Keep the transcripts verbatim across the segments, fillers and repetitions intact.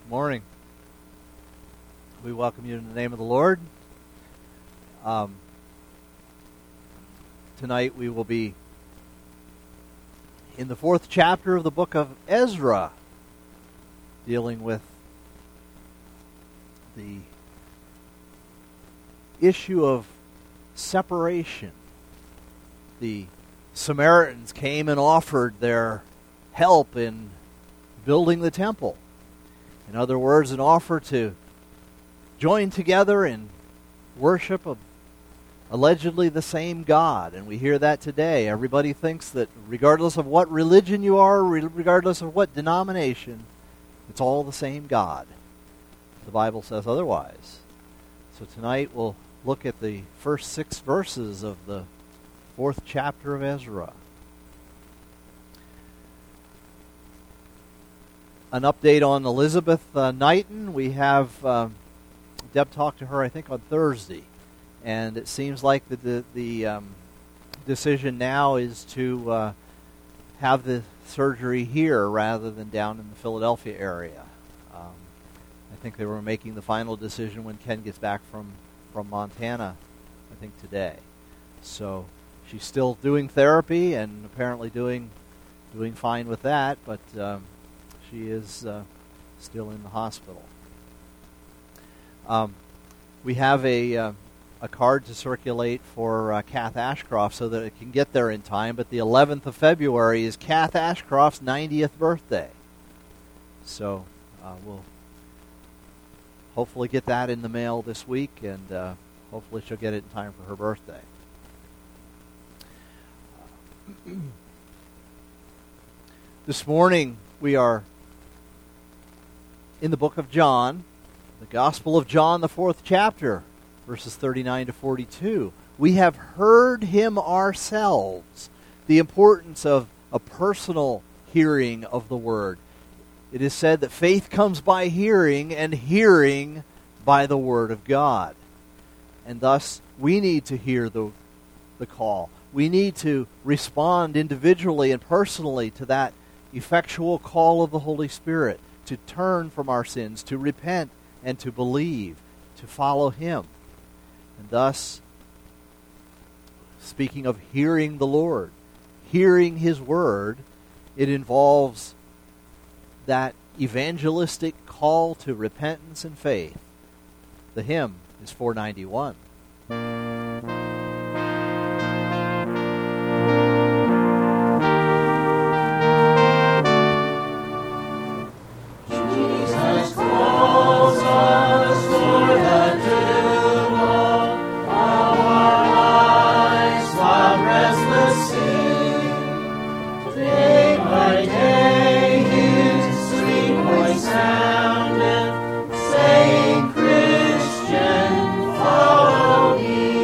Morning. We welcome you in the name of the Lord. Um, tonight we will be in the fourth chapter of the book of Ezra, dealing with the issue of separation. The Samaritans came and offered their help in building the temple. In other words, an offer to join together in worship of allegedly the same God. And we hear that today. Everybody thinks that regardless of what religion you are, regardless of what denomination, it's all the same God. The Bible says otherwise. So tonight we'll look at the first six verses of the fourth chapter of Ezra. An update on Elizabeth uh, Knighton. We have uh, Deb talked to her, I think, on Thursday, and it seems like the the, the um, decision now is to uh, have the surgery here rather than down in the Philadelphia area. Um, I think they were making the final decision when Ken gets back from, from Montana, I think today. So she's still doing therapy and apparently doing doing fine with that, but um, she is uh, still in the hospital. Um, we have a uh, a card to circulate for uh, Kath Ashcroft so that it can get there in time, but the eleventh of February is Kath Ashcroft's ninetieth birthday. So uh, we'll hopefully get that in the mail this week, and uh, hopefully she'll get it in time for her birthday. This morning we are in the book of John, the Gospel of John, the fourth chapter, verses thirty-nine to forty-two. We have heard him ourselves, the importance of a personal hearing of the Word. It is said that faith comes by hearing, and hearing by the Word of God. And thus, we need to hear the, the call. We need to respond individually and personally to that effectual call of the Holy Spirit, to turn from our sins, to repent, and to believe, to follow Him. And thus, speaking of hearing the Lord, hearing His Word, it involves that evangelistic call to repentance and faith. The hymn is four ninety-one. Saying, Christian, follow me.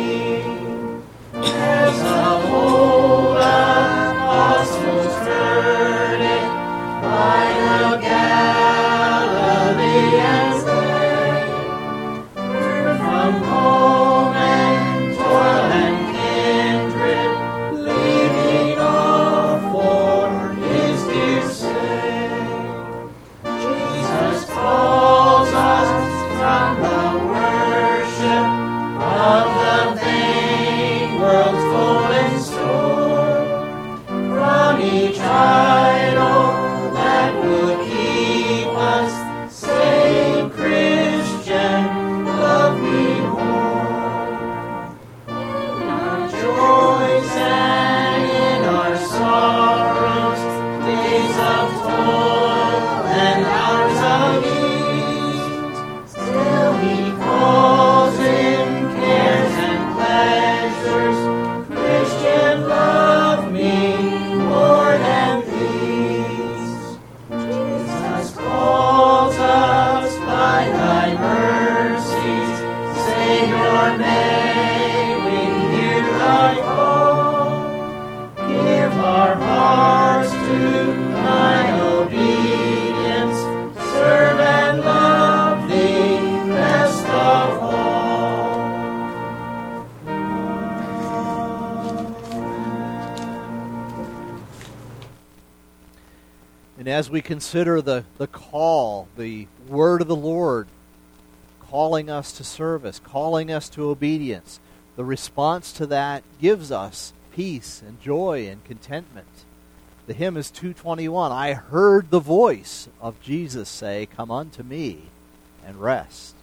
as we consider the, the call, the word of the Lord, calling us to service, calling us to obedience, the response to that gives us peace and joy and contentment. The hymn is two twenty-one. I heard the voice of Jesus say, "Come unto me and rest."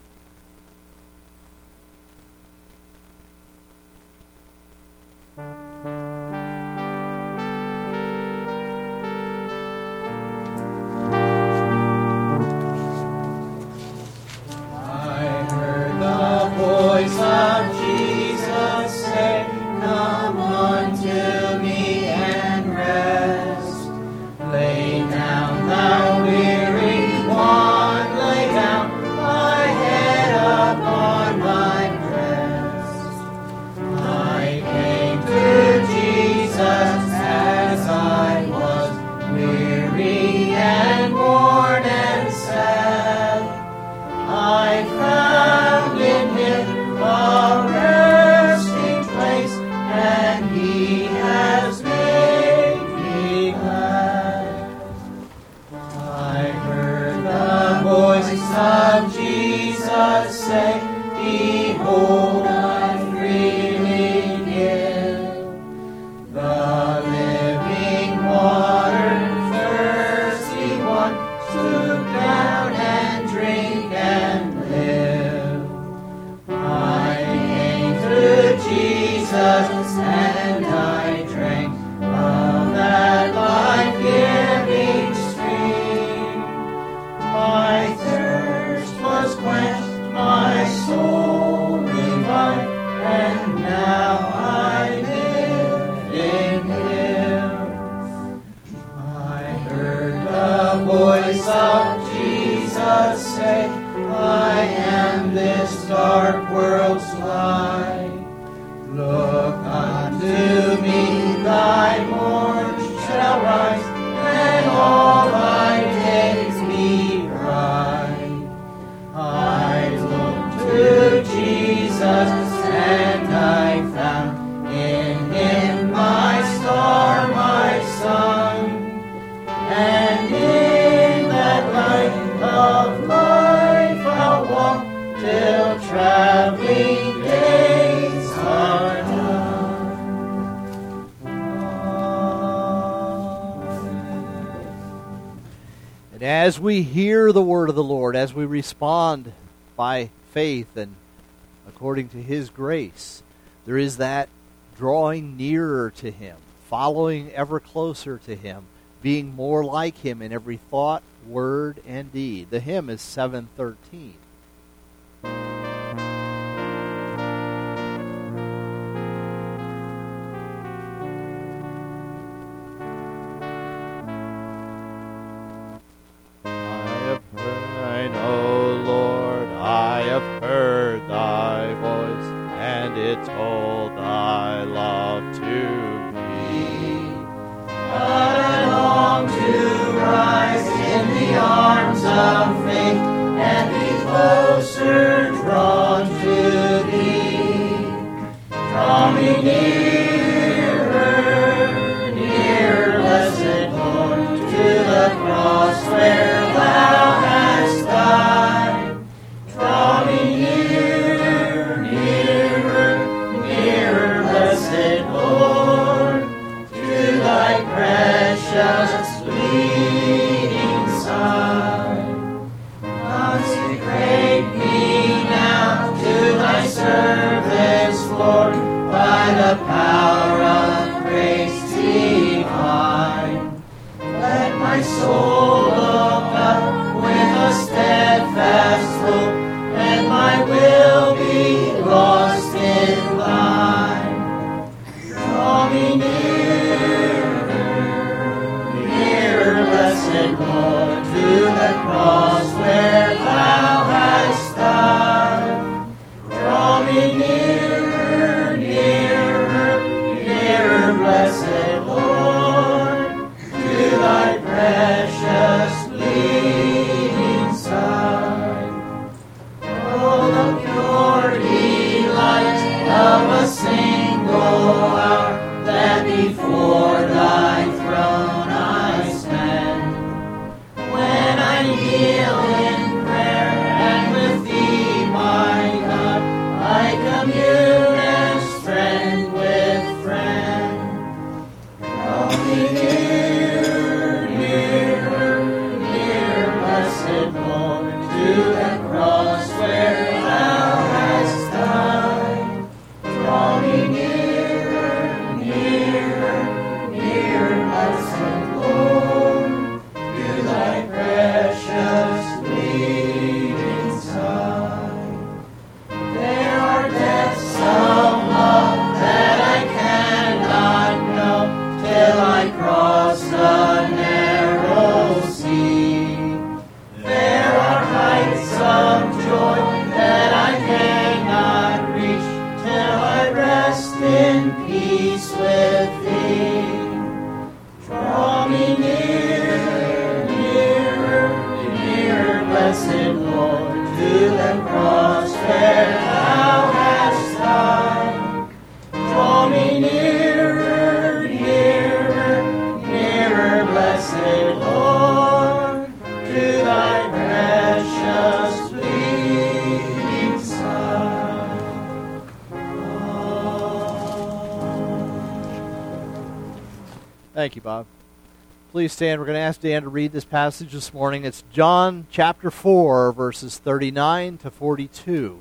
As we hear the word of the Lord, as we respond by faith and according to His grace, there is that drawing nearer to Him, following ever closer to Him, being more like Him in every thought, word, and deed. The hymn is seven thirteen. Told thy love to me. I long to rise in the arms of faith and be closer drawn to thee. Draw me nearer, nearer, blessed Lord, to the cross where thou hast died. Draw me near, nearer, nearer, blessed Lord, to thy precious bleeding side. Consecrate me Thank you, Bob. Please stand. We're going to ask Dan to read this passage this morning. It's John chapter four, verses thirty-nine to forty-two.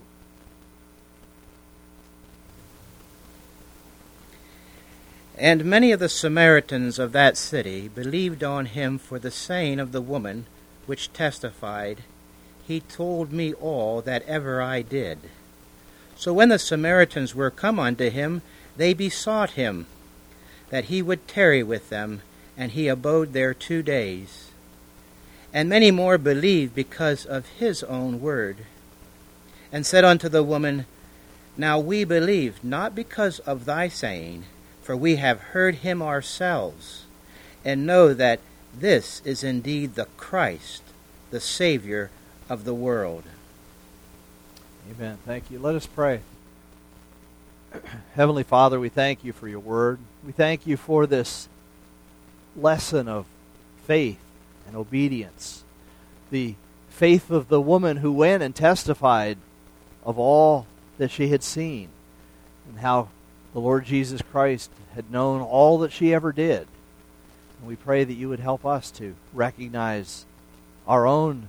And many of the Samaritans of that city believed on him for the saying of the woman, which testified, He told me all that ever I did. So when the Samaritans were come unto him, they besought him that he would tarry with them, and he abode there two days. And many more believed because of his own word, and said unto the woman, Now we believe, not because of thy saying, for we have heard him ourselves, and know that this is indeed the Christ, the Savior of the world. Amen. Thank you. Let us pray. Heavenly Father, we thank you for your word. We thank you for this lesson of faith and obedience. The faith of the woman who went and testified of all that she had seen, and how the Lord Jesus Christ had known all that she ever did. And we pray that you would help us to recognize our own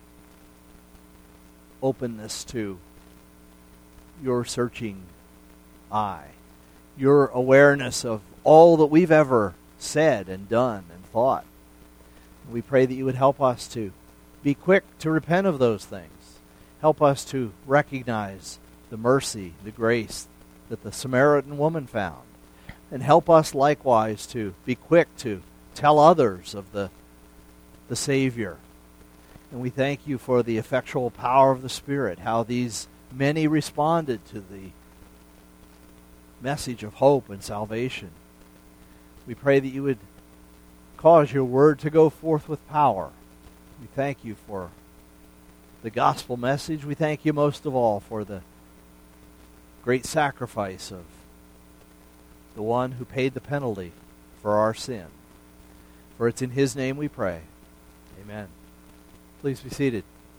openness to your searching eye, your awareness of all that we've ever said and done and thought. And we pray that you would help us to be quick to repent of those things. Help us to recognize the mercy, the grace that the Samaritan woman found. And help us likewise to be quick to tell others of the, the Savior. And we thank you for the effectual power of the Spirit, how these many responded to the message of hope and salvation. We pray that you would cause your word to go forth with power. We thank you for the gospel message. We thank you most of all for the great sacrifice of the one who paid the penalty for our sin. For it's in his name we pray. Amen. Please be seated.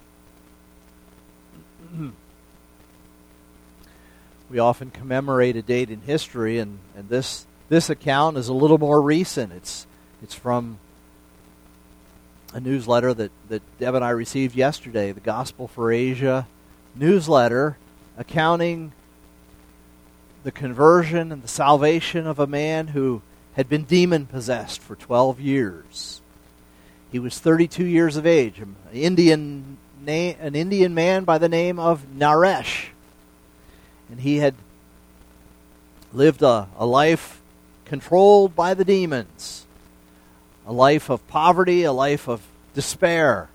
We often commemorate a date in history, and, and this this account is a little more recent. It's it's from a newsletter that, that Deb and I received yesterday, the Gospel for Asia newsletter, accounting the conversion and the salvation of a man who had been demon-possessed for twelve years. He was thirty-two years of age, an Indian, na- an Indian man by the name of Naresh. And he had lived a, a life controlled by the demons, a life of poverty, a life of despair.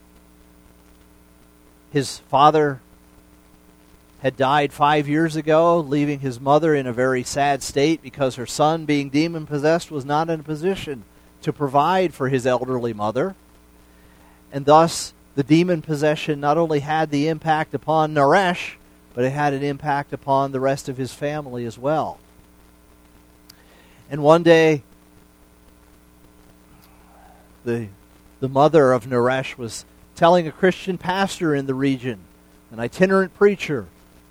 His father had died five years ago, leaving his mother in a very sad state because her son, being demon-possessed, was not in a position to provide for his elderly mother. And thus, the demon possession not only had the impact upon Naresh, but it had an impact upon the rest of his family as well. And one day, the, the mother of Naresh was telling a Christian pastor in the region, an itinerant preacher,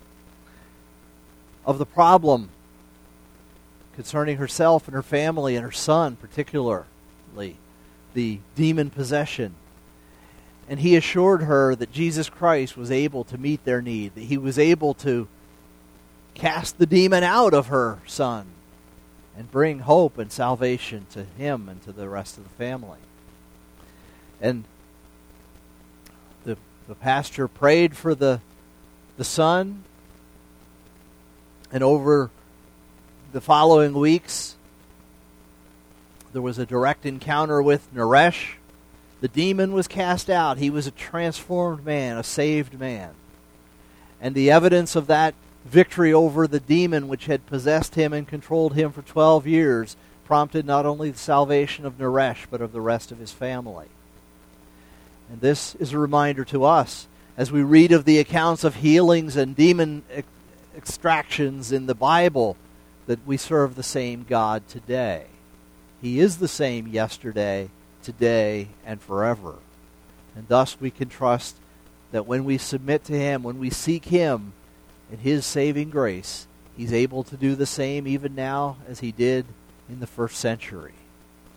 of the problem concerning herself and her family and her son particularly, the demon possession. And he assured her that Jesus Christ was able to meet their need, that he was able to cast the demon out of her son and bring hope and salvation to him and to the rest of the family. And the, the pastor prayed for the, the son, and over the following weeks, there was a direct encounter with Naresh. The demon was cast out. He was a transformed man, a saved man. And the evidence of that victory over the demon which had possessed him and controlled him for twelve years prompted not only the salvation of Naresh, but of the rest of his family. And this is a reminder to us as we read of the accounts of healings and demon ex- extractions in the Bible, that we serve the same God today. He is the same yesterday, today, and forever. And thus we can trust that when we submit to him, when we seek him in his saving grace, he's able to do the same even now as he did in the first century.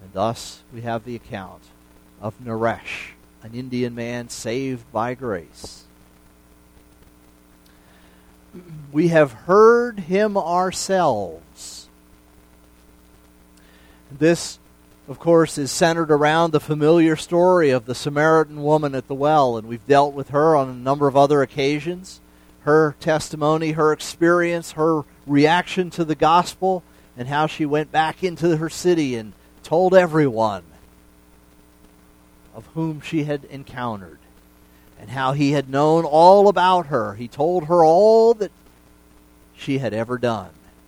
And thus we have the account of Naresh, an Indian man saved by grace. We have heard him ourselves. This, of course, is centered around the familiar story of the Samaritan woman at the well, and we've dealt with her on a number of other occasions. Her testimony, her experience, her reaction to the gospel, and how she went back into her city and told everyone of whom she had encountered, and how he had known all about her. He told her all that she had ever done.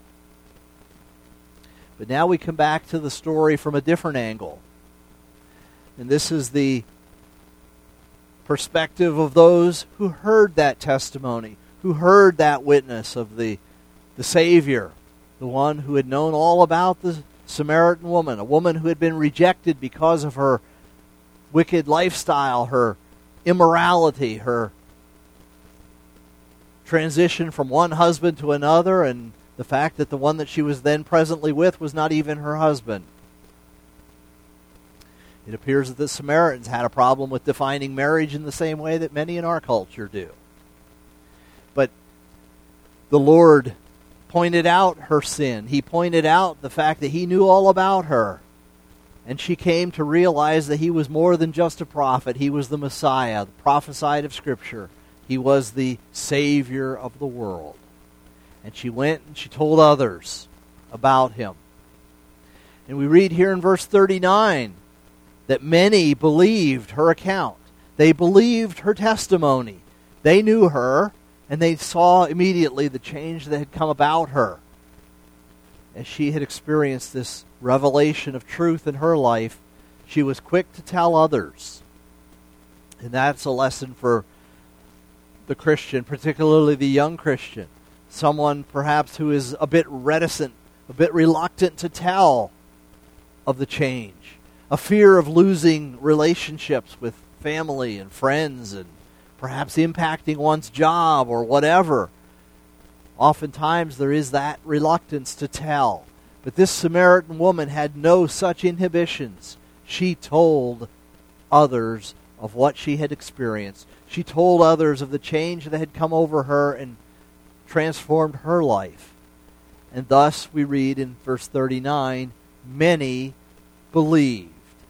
But now we come back to the story from a different angle. And this is the perspective of those who heard that testimony, who heard that witness of the, the Savior, the one who had known all about the Samaritan woman, a woman who had been rejected because of her wicked lifestyle, her immorality, her transition from one husband to another, and the fact that the one that she was then presently with was not even her husband. It appears that the Samaritans had a problem with defining marriage in the same way that many in our culture do. But the Lord pointed out her sin. He pointed out the fact that he knew all about her. And she came to realize that he was more than just a prophet. He was the Messiah, the prophesied of Scripture. He was the Savior of the world. And she went and she told others about him. And we read here in verse thirty-nine that many believed her account. They believed her testimony. They knew her, and they saw immediately the change that had come about her as she had experienced this revelation of truth in her life. She was quick to tell others. And that's a lesson for the Christian, particularly the young Christian. Someone perhaps who is a bit reticent, a bit reluctant to tell of the change. A fear of losing relationships with family and friends, and perhaps impacting one's job or whatever. Oftentimes there is that reluctance to tell. But this Samaritan woman had no such inhibitions. She told others of what she had experienced. She told others of the change that had come over her and transformed her life. And thus we read in verse thirty-nine, many believed.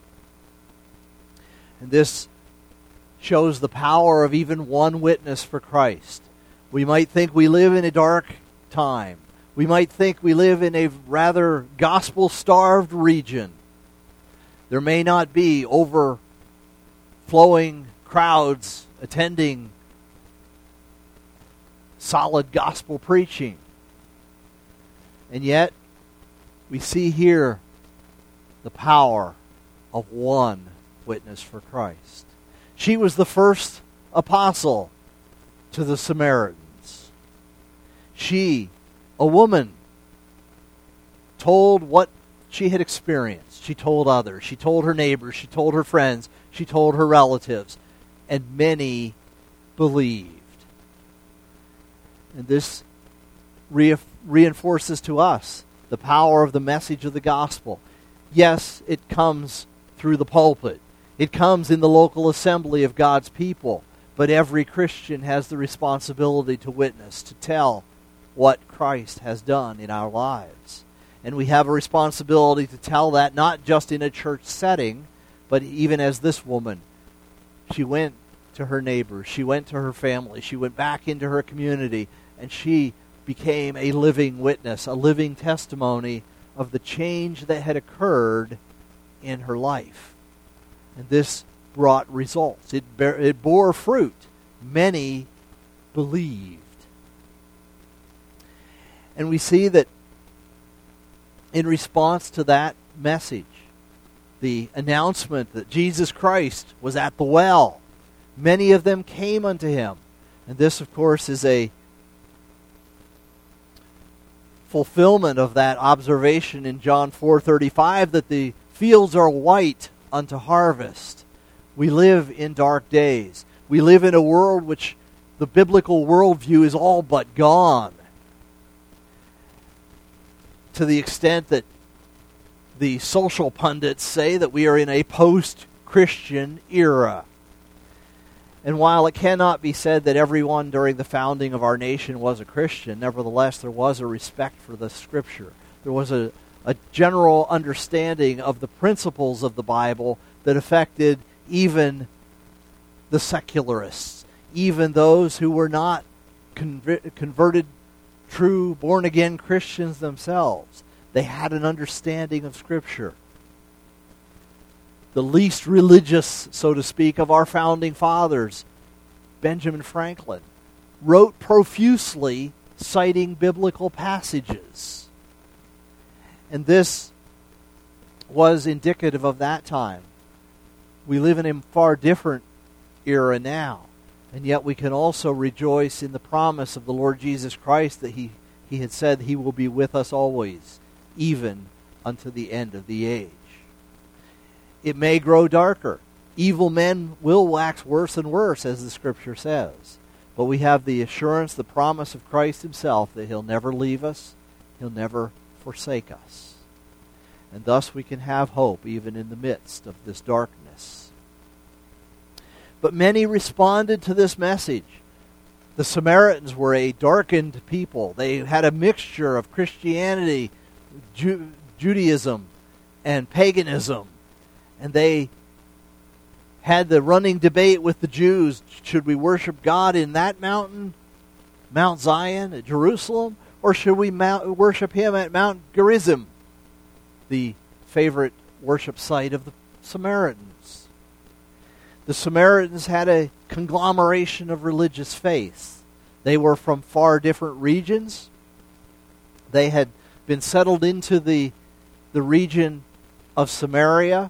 And this shows the power of even one witness for Christ. We might think we live in a dark time. We might think we live in a rather gospel-starved region. There may not be overflowing crowds attending solid gospel preaching. And yet, we see here the power of one witness for Christ. She was the first apostle to the Samaritans. She, a woman, told what she had experienced. She told others. She told her neighbors. She told her friends. She told her relatives. And many believed. And this re- reinforces to us the power of the message of the gospel. Yes, it comes through the pulpit. It comes in the local assembly of God's people. But every Christian has the responsibility to witness, to tell what Christ has done in our lives. And we have a responsibility to tell that not just in a church setting, but even as this woman. She went to her neighbors. She went to her family. She went back into her community. And she became a living witness, a living testimony of the change that had occurred in her life. And this brought results. It, bear, it bore fruit. Many believed. And we see that in response to that message, the announcement that Jesus Christ was at the well, many of them came unto him. And this, of course, is a fulfillment of that observation in John four thirty-five that the fields are white unto harvest. We live in dark days. We live in a world which the biblical worldview is all but gone. To the extent that the social pundits say that we are in a post-Christian era. And while it cannot be said that everyone during the founding of our nation was a Christian, nevertheless there was a respect for the Scripture. There was a, a general understanding of the principles of the Bible that affected even the secularists, even those who were not conver- converted, true, born-again Christians themselves. They had an understanding of Scripture. The least religious, so to speak, of our founding fathers, Benjamin Franklin, wrote profusely citing biblical passages. And this was indicative of that time. We live in a far different era now, and yet we can also rejoice in the promise of the Lord Jesus Christ that He, he had said He will be with us always, even unto the end of the age. It may grow darker. Evil men will wax worse and worse, as the Scripture says. But we have the assurance, the promise of Christ Himself that He'll never leave us, He'll never forsake us. And thus we can have hope even in the midst of this darkness. But many responded to this message. The Samaritans were a darkened people. They had a mixture of Christianity, Ju- Judaism, and paganism. And they had the running debate with the Jews. Should we worship God in that mountain, Mount Zion at Jerusalem, or should we mount, worship Him at Mount Gerizim, the favorite worship site of the Samaritans? The Samaritans had a conglomeration of religious faiths. They were from far different regions. They had been settled into the, the region of Samaria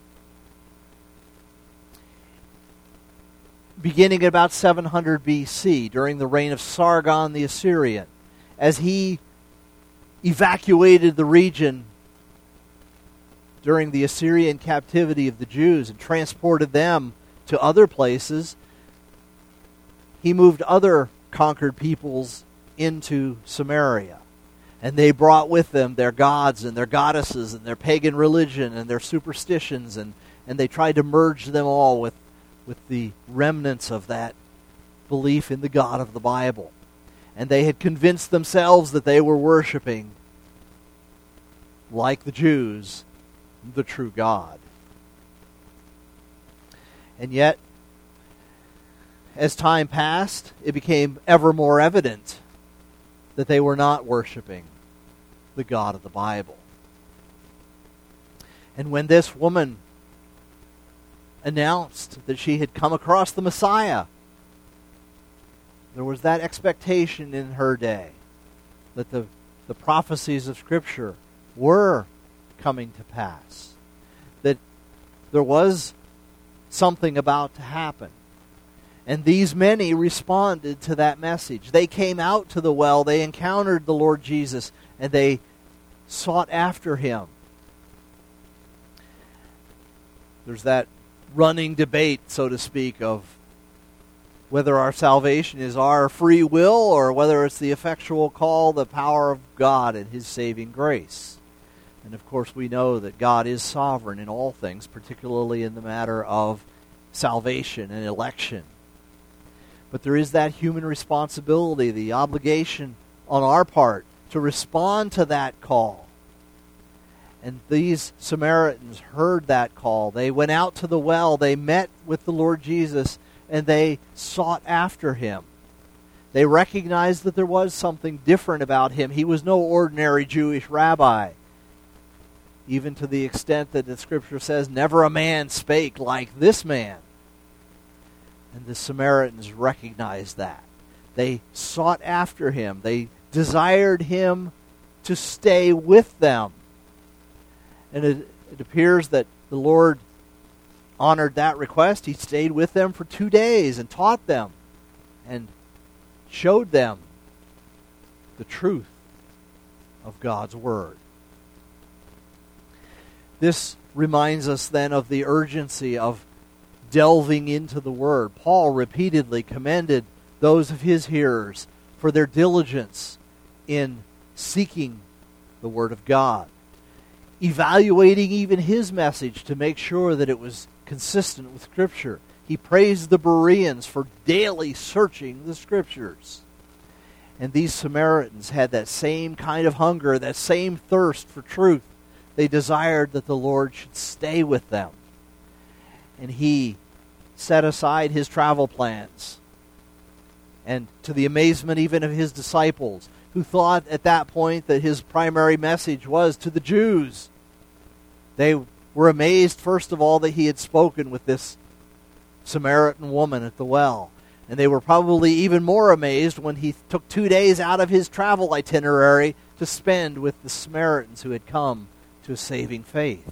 beginning at about seven hundred B C, during the reign of Sargon the Assyrian, as he evacuated the region during the Assyrian captivity of the Jews and transported them to other places. He moved other conquered peoples into Samaria, and they brought with them their gods and their goddesses and their pagan religion and their superstitions, and, and they tried to merge them all with with the remnants of that belief in the God of the Bible. And they had convinced themselves that they were worshiping, like the Jews, the true God. And yet, as time passed, it became ever more evident that they were not worshiping the God of the Bible. And when this woman announced that she had come across the Messiah, there was that expectation in her day that the, the prophecies of Scripture were coming to pass, that there was something about to happen. And these many responded to that message. They came out to the well, they encountered the Lord Jesus, and they sought after Him. There's that running debate, so to speak, of whether our salvation is our free will or whether it's the effectual call, the power of God and His saving grace. And of course we know that God is sovereign in all things, particularly in the matter of salvation and election. But there is that human responsibility, the obligation on our part to respond to that call. And these Samaritans heard that call. They went out to the well. They met with the Lord Jesus, and they sought after Him. They recognized that there was something different about Him. He was no ordinary Jewish rabbi, even to the extent that the Scripture says, never a man spake like this man. And the Samaritans recognized that. They sought after Him. They desired Him to stay with them. And it, it appears that the Lord honored that request. He stayed with them for two days and taught them and showed them the truth of God's Word. This reminds us then of the urgency of delving into the Word. Paul repeatedly commended those of his hearers for their diligence in seeking the Word of God. evaluating even his message to make sure that it was consistent with Scripture. He praised the Bereans for daily searching the Scriptures. And these Samaritans had that same kind of hunger, that same thirst for truth. They desired that the Lord should stay with them. And he set aside his travel plans. And to the amazement even of his disciples, who thought at that point that his primary message was to the Jews. They were amazed, first of all, that he had spoken with this Samaritan woman at the well. And they were probably even more amazed when he took two days out of his travel itinerary to spend with the Samaritans who had come to a saving faith.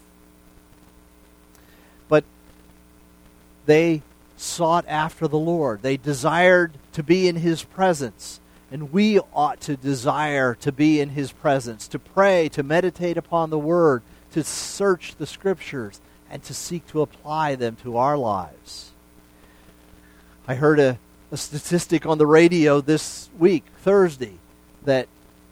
But they sought after the Lord. They desired to be in his presence. And we ought to desire to be in his presence, to pray, to meditate upon the Word, to search the Scriptures, and to seek to apply them to our lives. I heard a, a statistic on the radio this week, Thursday, that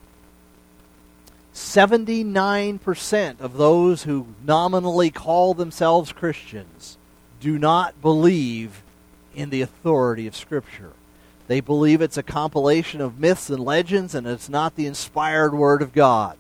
seventy-nine percent of those who nominally call themselves Christians do not believe in the authority of Scripture. They believe it's a compilation of myths and legends, and it's not the inspired Word of God.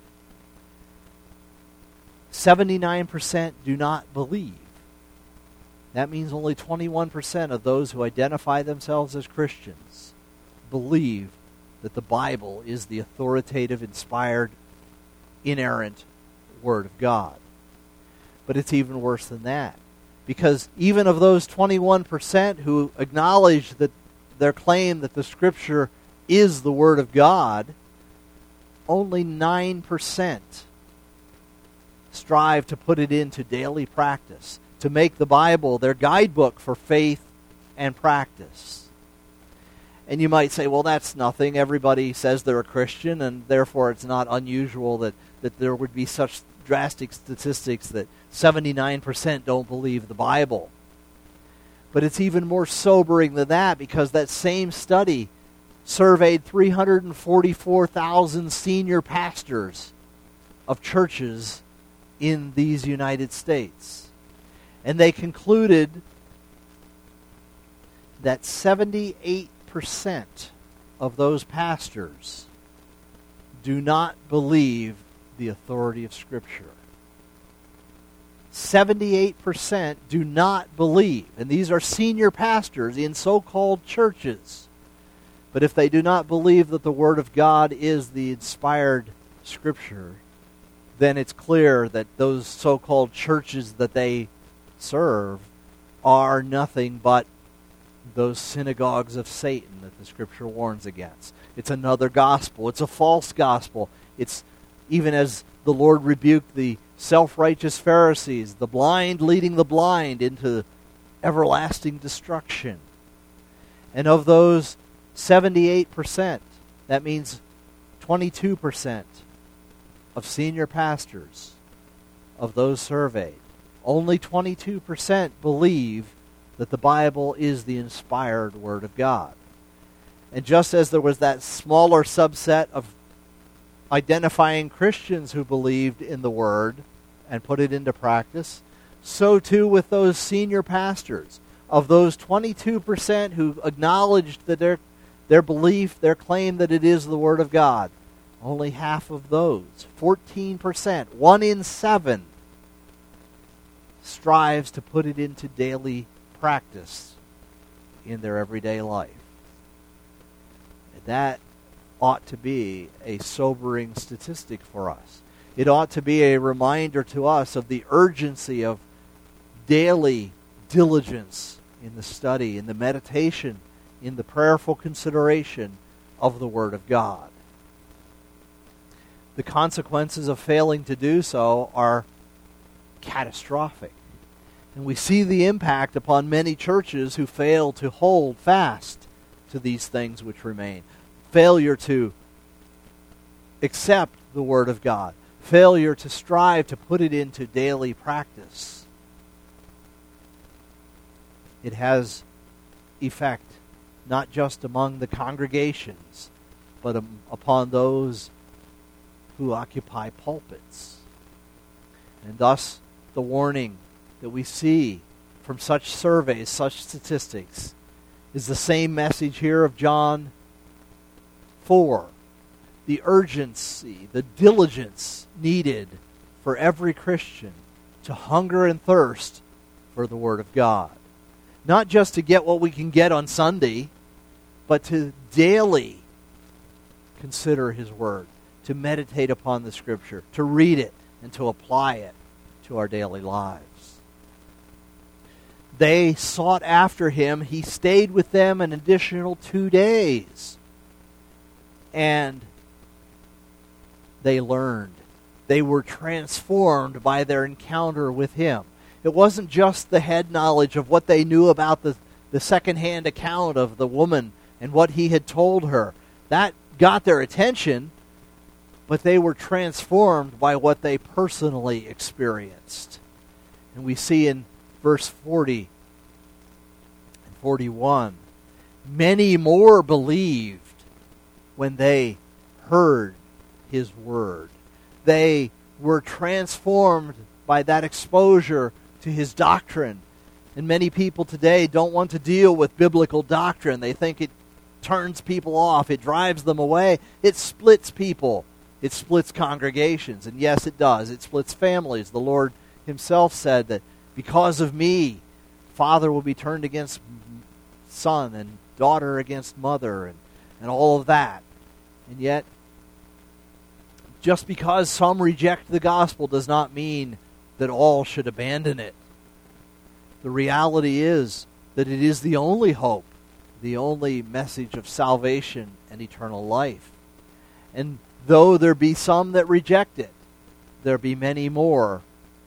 seventy-nine percent do not believe. That means only twenty-one percent of those who identify themselves as Christians believe that the Bible is the authoritative, inspired, inerrant Word of God. But it's even worse than that. Because even of those twenty-one percent who acknowledge that their claim that the Scripture is the Word of God, only nine percent strive to put it into daily practice, to make the Bible their guidebook for faith and practice. And you might say, well, that's nothing. Everybody says they're a Christian, and therefore it's not unusual that, that there would be such drastic statistics that seventy-nine percent don't believe the Bible. But it's even more sobering than that, because that same study surveyed three hundred forty-four thousand senior pastors of churches in these United States. And they concluded that seventy-eight percent of those pastors do not believe the authority of Scripture. seventy-eight percent do not believe. And these are senior pastors in so-called churches. But if they do not believe that the Word of God is the inspired Scripture, then it's clear that those so-called churches that they serve are nothing but those synagogues of Satan that the Scripture warns against. It's another gospel. It's a false gospel. It's even as the Lord rebuked the self-righteous Pharisees, the blind leading the blind into everlasting destruction. And of those seventy-eight percent, that means twenty-two percent of senior pastors of those surveyed, only twenty-two percent believe that the Bible is the inspired Word of God. And just as there was that smaller subset of identifying Christians who believed in the Word and put it into practice, so too with those senior pastors. Of those twenty-two percent who acknowledged that their, their belief, their claim that it is the Word of God, only half of those, fourteen percent, one in seven, strives to put it into daily practice in their everyday life. And that ought to be a sobering statistic for us. It ought to be a reminder to us of the urgency of daily diligence in the study, in the meditation, in the prayerful consideration of the Word of God. The consequences of failing to do so are catastrophic. And we see the impact upon many churches who fail to hold fast to these things which remain. Failure to accept the Word of God. Failure to strive to put it into daily practice. It has effect not just among the congregations, but um, upon those who occupy pulpits. And thus, the warning that we see from such surveys, such statistics, is the same message here of John four. The urgency, the diligence needed for every Christian to hunger and thirst for the Word of God. Not just to get what we can get on Sunday, but to daily consider His Word, to meditate upon the Scripture, to read it, and to apply it to our daily lives. They sought after Him. He stayed with them an additional two days. And they learned. They were transformed by their encounter with Him. It wasn't just the head knowledge of what they knew about the, the second-hand account of the woman and what He had told her. That got their attention, but they were transformed by what they personally experienced. And we see in verse forty and forty-one, many more believed when they heard His word. They were transformed by that exposure to His doctrine. And many people today don't want to deal with biblical doctrine. They think it turns people off. It drives them away. It splits people. It splits congregations. And yes, it does. It splits families. The Lord Himself said that because of me, father will be turned against son and daughter against mother and, and all of that. And yet, just because some reject the gospel does not mean that all should abandon it. The reality is that it is the only hope, the only message of salvation and eternal life. And though there be some that reject it, there be many more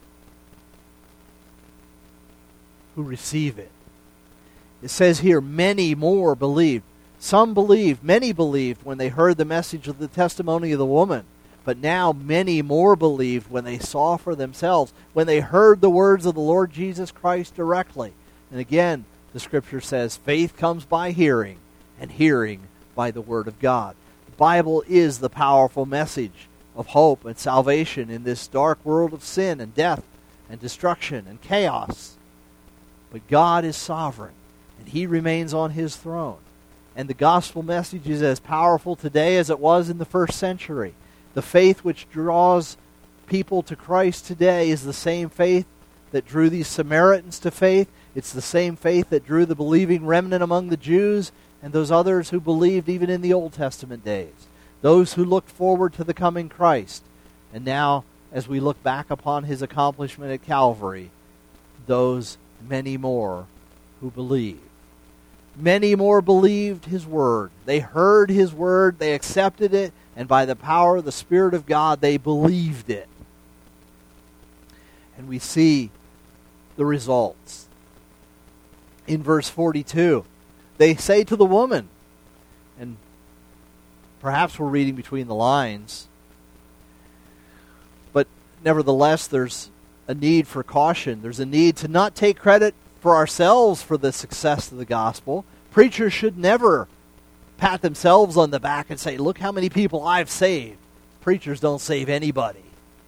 who receive it. It says here, many more believed. Some believed, many believed when they heard the message of the testimony of the woman. But now many more believed when they saw for themselves, when they heard the words of the Lord Jesus Christ directly. And again, the Scripture says, faith comes by hearing, and hearing by the Word of God. The Bible is the powerful message of hope and salvation in this dark world of sin and death and destruction and chaos. But God is sovereign, and He remains on His throne. And the gospel message is as powerful today as it was in the first century. The faith which draws people to Christ today is the same faith that drew these Samaritans to faith. It's the same faith that drew the believing remnant among the Jews and those others who believed even in the Old Testament days. Those who looked forward to the coming Christ. And now, as we look back upon His accomplishment at Calvary, those many more who believe. Many more believed His word. They heard His word, they accepted it, and by the power of the Spirit of God, they believed it. And we see the results. In verse forty-two, they say to the woman, and perhaps we're reading between the lines, but nevertheless there's a need for caution. There's a need to not take credit for ourselves for the success of the gospel. Preachers should never pat themselves on the back and say, look how many people I've saved. Preachers don't save anybody.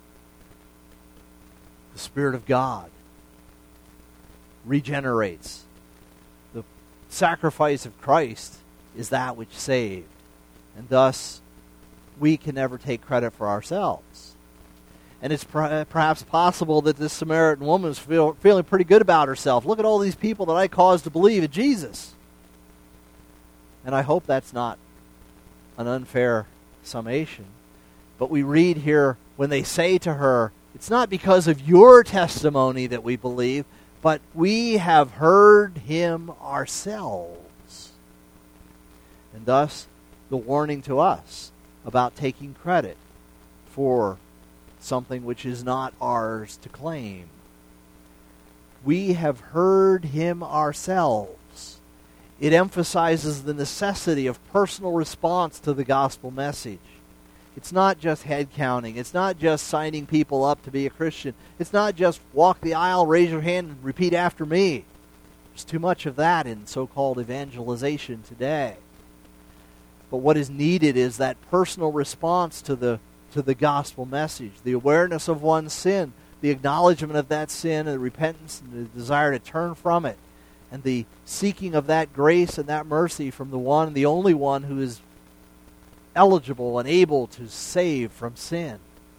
The Spirit of God regenerates. The sacrifice of Christ is that which saved. And thus, we can never take credit for ourselves. And it's per- perhaps possible that this Samaritan woman is feel, feeling pretty good about herself. Look at all these people that I caused to believe in Jesus. And I hope that's not an unfair summation. But we read here when they say to her, it's not because of your testimony that we believe, but we have heard Him ourselves. And thus, the warning to us about taking credit for something which is not ours to claim. We have heard Him ourselves. It emphasizes the necessity of personal response to the gospel message. It's not just head counting. It's not just signing people up to be a Christian. It's not just walk the aisle, raise your hand, and repeat after me. There's too much of that in so-called evangelization today. But what is needed is that personal response to the to the gospel message, the awareness of one's sin, the acknowledgement of that sin and the repentance and the desire to turn from it, and the seeking of that grace and that mercy from the one, the only one who is eligible and able to save from sin.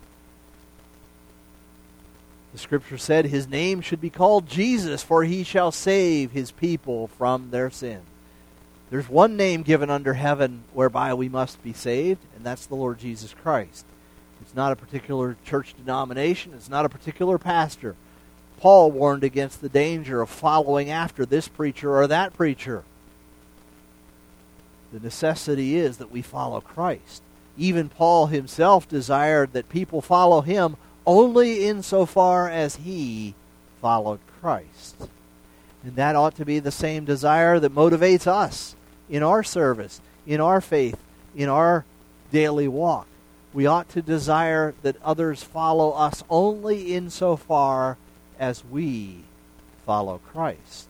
The Scripture said his name should be called Jesus, for he shall save his people from their sin. There's one name given under heaven whereby we must be saved, and that's the Lord Jesus Christ. It's not a particular church denomination. It's not a particular pastor. Paul warned against the danger of following after this preacher or that preacher. The necessity is that we follow Christ. Even Paul himself desired that people follow him only insofar as he followed Christ. And that ought to be the same desire that motivates us in our service, in our faith, in our daily walk. We ought to desire that others follow us only insofar as we follow Christ.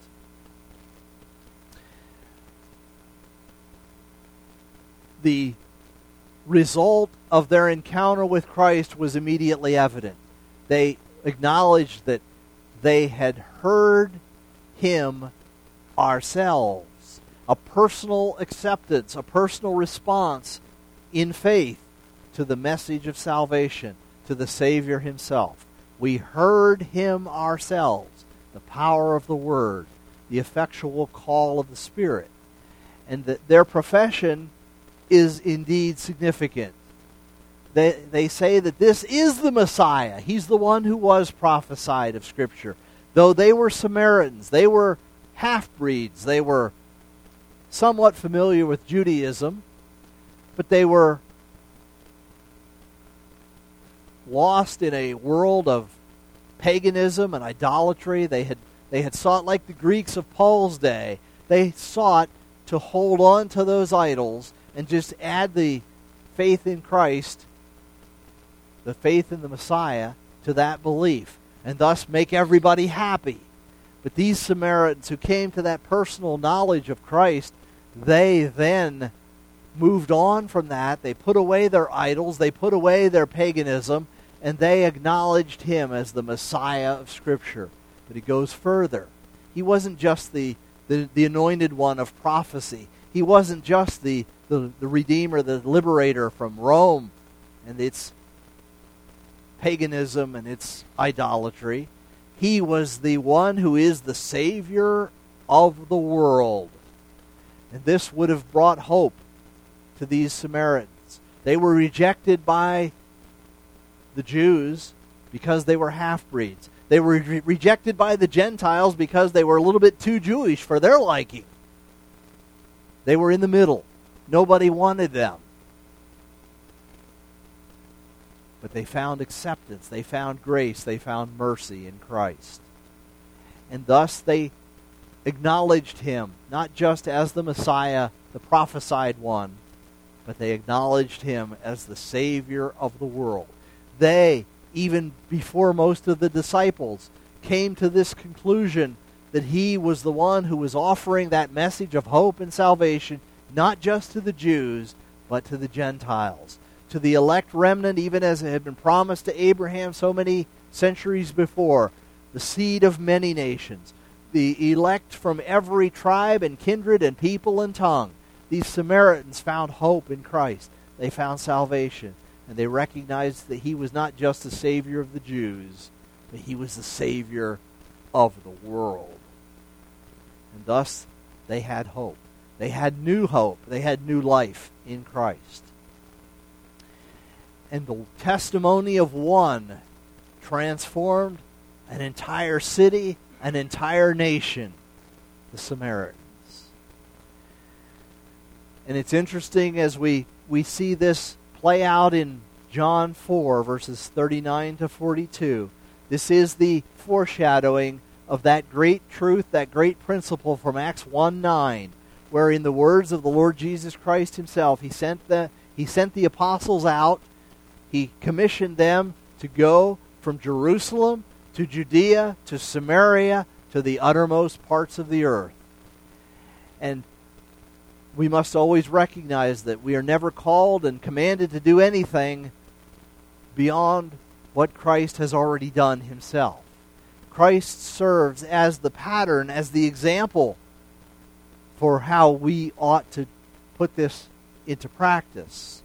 The result of their encounter with Christ was immediately evident. They acknowledged that they had heard him ourselves. A personal acceptance, a personal response in faith to the message of salvation, to the Savior himself. We heard him ourselves, the power of the Word, the effectual call of the Spirit. And that their profession is indeed significant. They, they say that this is the Messiah. He's the one who was prophesied of Scripture. Though they were Samaritans, they were half-breeds, they were somewhat familiar with Judaism, but they were lost in a world of paganism and idolatry. They had they had sought, like the Greeks of Paul's day, they sought to hold on to those idols and just add the faith in Christ, the faith in the Messiah, to that belief, and thus make everybody happy. But these Samaritans who came to that personal knowledge of Christ, they then moved on from that. They put away their idols, they put away their paganism, and they acknowledged him as the Messiah of Scripture. But he goes further. He wasn't just the, the, the anointed one of prophecy. He wasn't just the, the, the Redeemer, the Liberator from Rome and its paganism and its idolatry. He was the one who is the Savior of the world. And this would have brought hope to these Samaritans. They were rejected by the Jews because they were half-breeds. They were re- rejected by the Gentiles because they were a little bit too Jewish for their liking. They were in the middle. Nobody wanted them. But they found acceptance. They found grace. They found mercy in Christ. And thus they acknowledged him, not just as the Messiah, the prophesied one, but they acknowledged him as the Savior of the world. They, even before most of the disciples, came to this conclusion that he was the one who was offering that message of hope and salvation, not just to the Jews, but to the Gentiles, to the elect remnant, even as it had been promised to Abraham so many centuries before, the seed of many nations, the elect from every tribe and kindred and people and tongue. These Samaritans found hope in Christ. They found salvation, and they recognized that he was not just the Savior of the Jews, but he was the Savior of the world. And thus, they had hope. They had new hope. They had new life in Christ. And the testimony of one transformed an entire city, an entire nation, the Samaritans. And it's interesting as we, we see this play out in John four, verses thirty-nine to forty-two. This is the foreshadowing of that great truth, that great principle from Acts one nine, where in the words of the Lord Jesus Christ himself, he sent the, he sent the apostles out. He commissioned them to go from Jerusalem to Judea to Samaria to the uttermost parts of the earth. And we must always recognize that we are never called and commanded to do anything beyond what Christ has already done himself. Christ serves as the pattern, as the example for how we ought to put this into practice.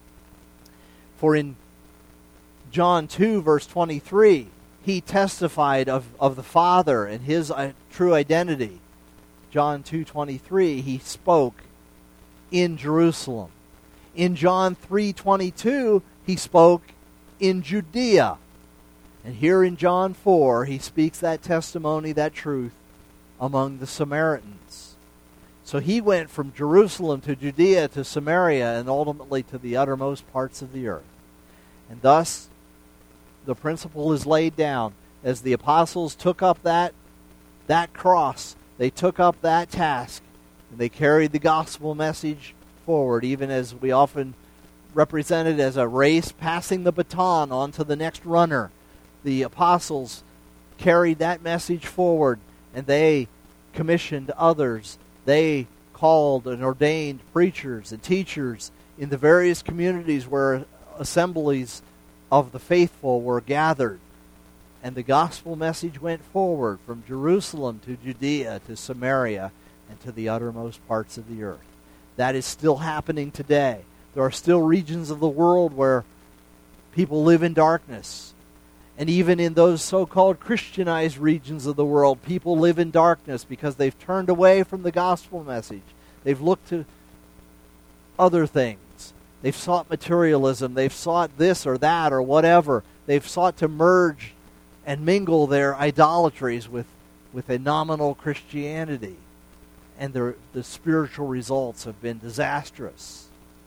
For in John two, verse twenty-three, he testified of, of the Father and his uh, true identity. John two twenty-three, he spoke in Jerusalem. In John three twenty-two, he spoke in Judea. And here in John four, he speaks that testimony, that truth, among the Samaritans. So he went from Jerusalem to Judea to Samaria and ultimately to the uttermost parts of the earth. And thus, the principle is laid down. As the apostles took up that, that cross, they took up that task, and they carried the gospel message forward, even as we often represent it as a race, passing the baton on to the next runner. The apostles carried that message forward, and they commissioned others. They called and ordained preachers and teachers in the various communities where assemblies of the faithful were gathered. And the gospel message went forward from Jerusalem to Judea to Samaria and to the uttermost parts of the earth. That is still happening today. There are still regions of the world where people live in darkness. And even in those so-called Christianized regions of the world, people live in darkness because they've turned away from the gospel message. They've looked to other things. They've sought materialism. They've sought this or that or whatever. They've sought to merge and mingle their idolatries with, with a nominal Christianity. And the, the spiritual results have been disastrous.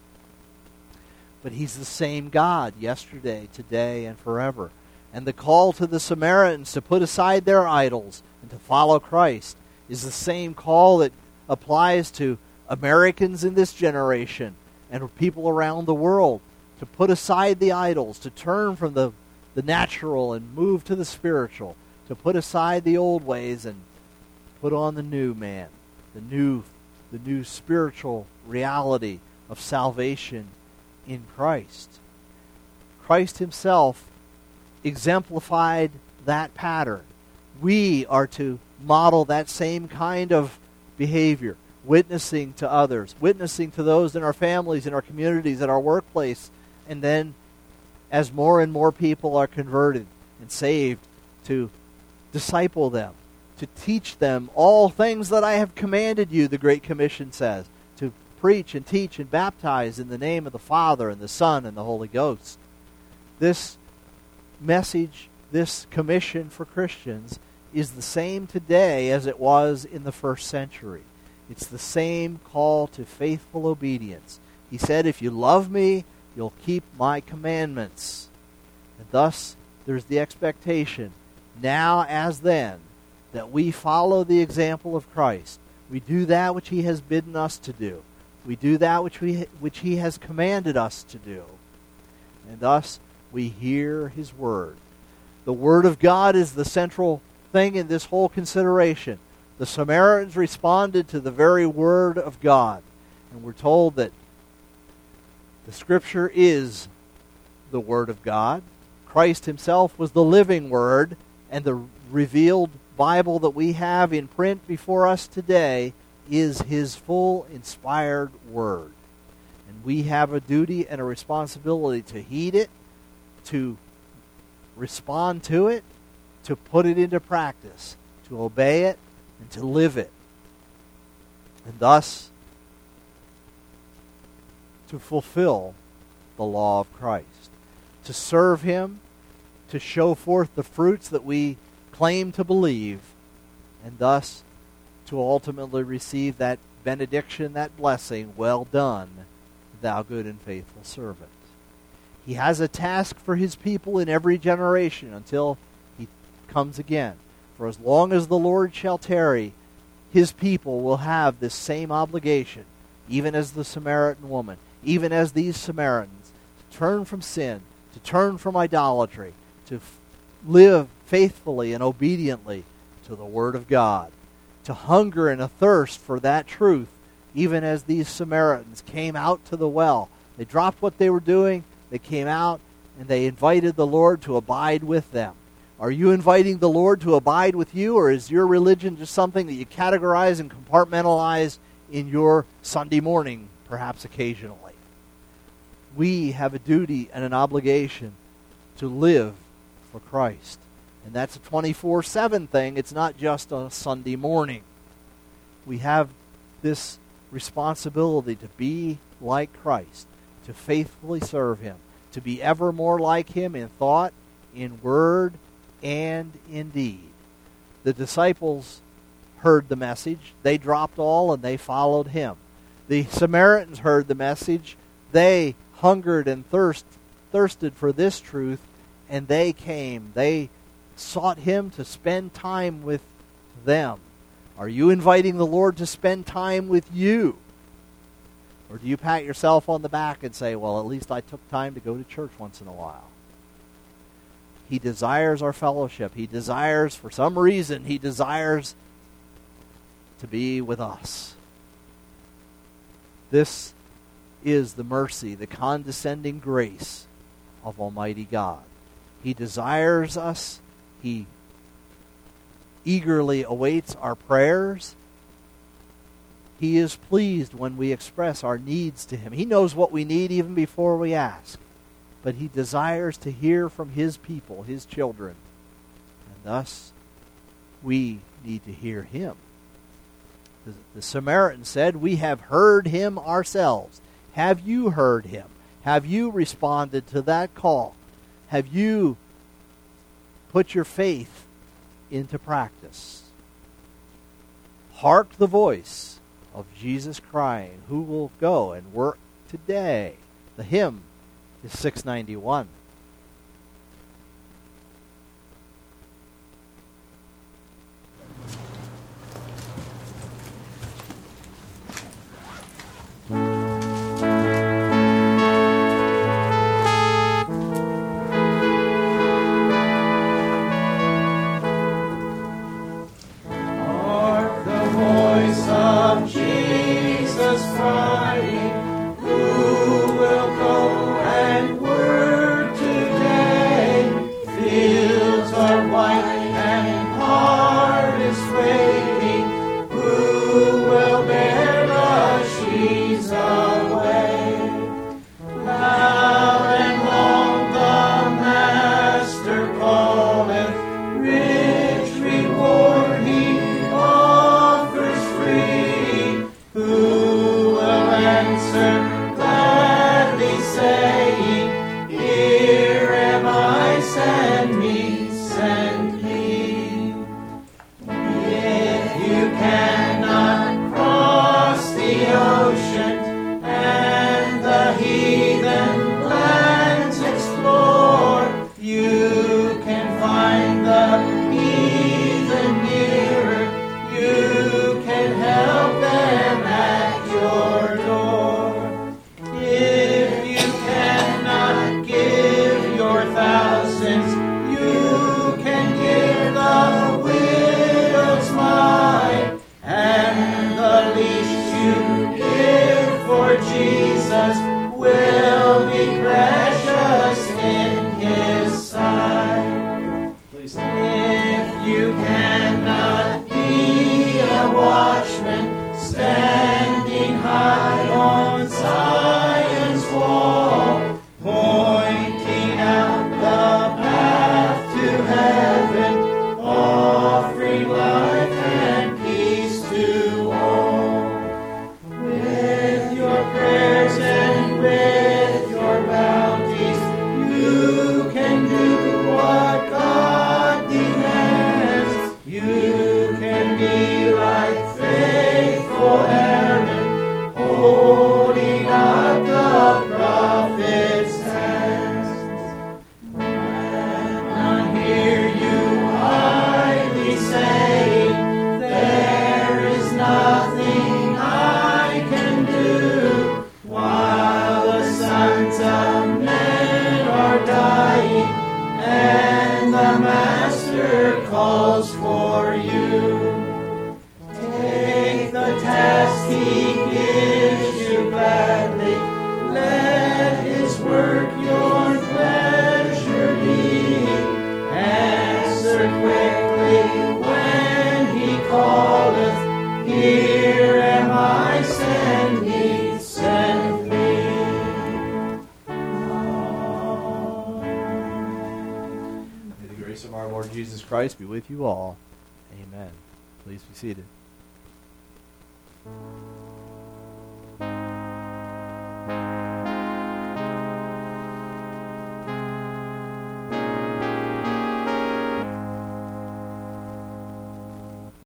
But he's the same God yesterday, today, and forever. And the call to the Samaritans to put aside their idols and to follow Christ is the same call that applies to Americans in this generation and people around the world, to put aside the idols, to turn from the, the natural and move to the spiritual, to put aside the old ways and put on the new man, the new, the new spiritual reality of salvation in Christ. Christ himself exemplified that pattern. We are to model that same kind of behavior, witnessing to others, witnessing to those in our families, in our communities, in our workplace, and then as more and more people are converted and saved, to disciple them, to teach them all things that I have commanded you, the Great Commission says, to preach and teach and baptize in the name of the Father and the Son and the Holy Ghost. This message, this commission for Christians is the same today as it was in the first century. It's the same call to faithful obedience. He said, if you love me, you'll keep my commandments. And thus, there's the expectation, now as then, that we follow the example of Christ. We do that which he has bidden us to do. We do that which we which he has commanded us to do. And thus, we hear his word. The word of God is the central thing in this whole consideration. The Samaritans responded to the very word of God. And we're told that the Scripture is the word of God. Christ himself was the living word, and the revealed Bible that we have in print before us today is his full inspired word. And we have a duty and a responsibility to heed it, to respond to it, to put it into practice, to obey it, and to live it. And thus, to fulfill the law of Christ. To serve him, to show forth the fruits that we claim to believe, and thus to ultimately receive that benediction, that blessing, well done, thou good and faithful servant. He has a task for his people in every generation until he comes again. For as long as the Lord shall tarry, his people will have this same obligation, even as the Samaritan woman, even as these Samaritans, to turn from sin, to turn from idolatry, to f- live faithfully and obediently to the Word of God, to hunger and a thirst for that truth, even as these Samaritans came out to the well. They dropped what they were doing, they came out, and they invited the Lord to abide with them. Are you inviting the Lord to abide with you, or is your religion just something that you categorize and compartmentalize in your Sunday morning, perhaps occasionally? We have a duty and an obligation to live for Christ. And that's a twenty-four seven thing. It's not just on a Sunday morning. We have this responsibility to be like Christ, to faithfully serve Him, to be ever more like Him in thought, in word, and in deed. The disciples heard the message. They dropped all and they followed Him. The Samaritans heard the message. They hungered and thirst, thirsted for this truth, and they came. They sought Him to spend time with them. Are you inviting the Lord to spend time with you? Or do you pat yourself on the back and say, well, at least I took time to go to church once in a while? He desires our fellowship. He desires, for some reason, He desires to be with us. This is the mercy, the condescending grace of Almighty God. He desires us. He eagerly awaits our prayers. He is pleased when we express our needs to Him. He knows what we need even before we ask. But He desires to hear from His people, His children. And thus, we need to hear Him. The, the Samaritan said, we have heard Him ourselves. Have you heard Him? Have you responded to that call? Have you put your faith into practice? Hark the voice of Jesus crying, who will go and work today? The hymn is six ninety-one. Let His work your pleasure. Here am I, send me, send me. May the grace of our Lord Jesus Christ be with you all. Amen. Please be seated.